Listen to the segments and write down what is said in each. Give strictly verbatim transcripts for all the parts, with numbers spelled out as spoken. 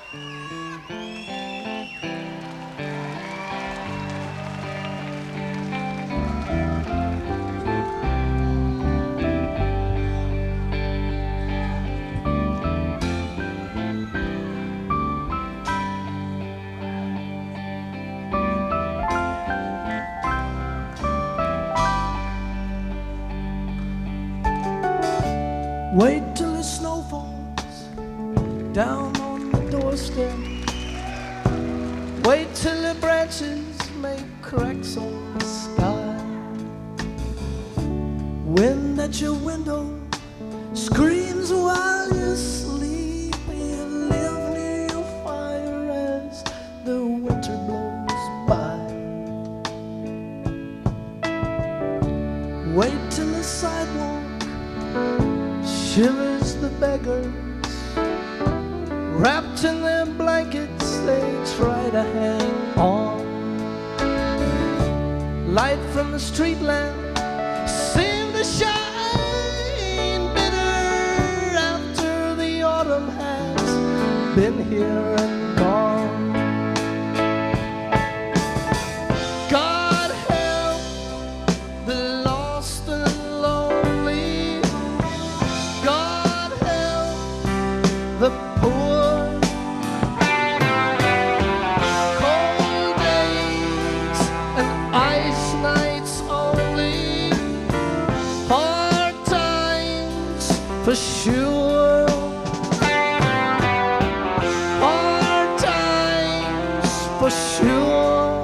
Wait till the snow falls down on the doorstep. Wait till the branches make cracks on the sky. Wind at your window screams while you sleep. You live near your fire as the winter blows by. Wait till the sidewalk shivers the beggars. Wrapped in their blankets they try to hang on. Light from the street lamp seemed to shine bitter after the autumn has been here and gone. God help the lost and lonely. God help the poor. Cold days and ice nights only. Hard times for sure. Hard times for sure.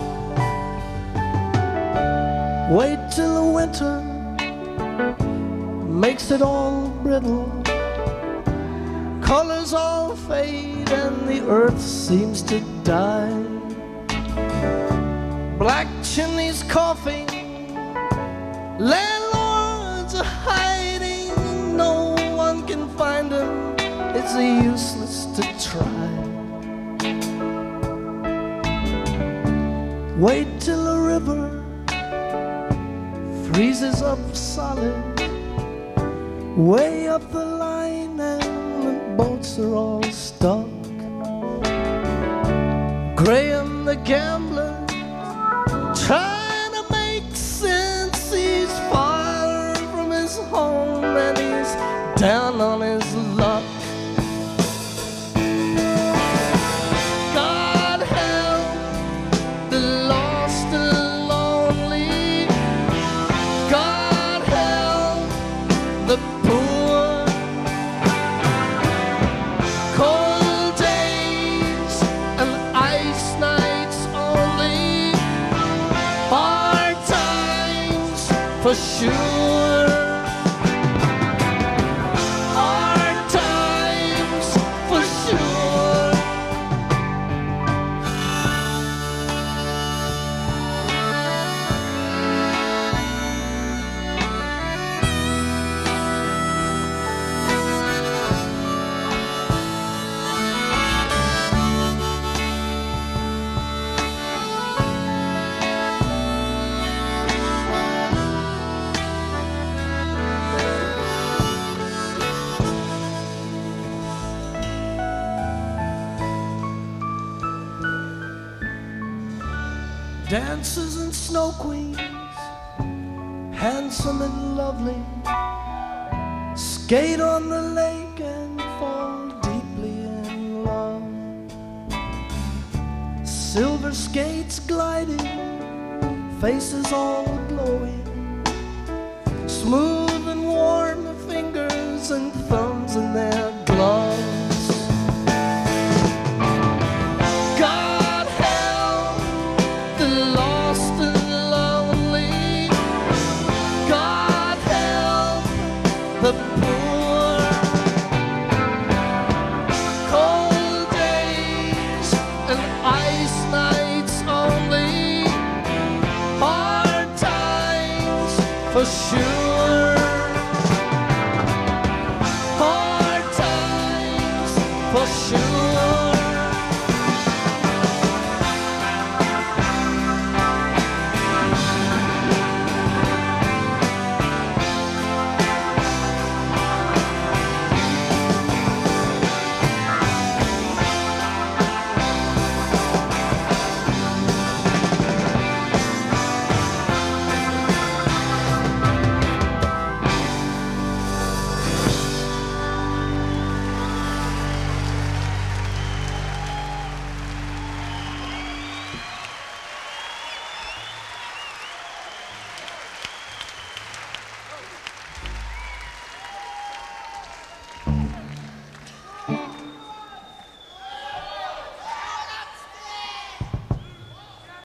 Wait till the winter makes it all brittle. Colors all fade and the earth seems to die. Black chimneys coughing, landlords are hiding. No one can find them, it's useless to try. Wait till the river freezes up solid way up the line and the boats are all stuck. Graham the gambler trying to make sense. He's far from his home and he's down on his luck. God help the lost and lonely. God help the poor. Cold days and ice nights only. Hard times for sure. Hard times for sure. Dancers and snow queens, handsome and lovely, skate on the lake and fall deeply in love. Silver skates gliding, faces all glowing, smooth and warm fingers and thumbs in their gloves. The poor. Cold days and ice nights only. Hard times for sure.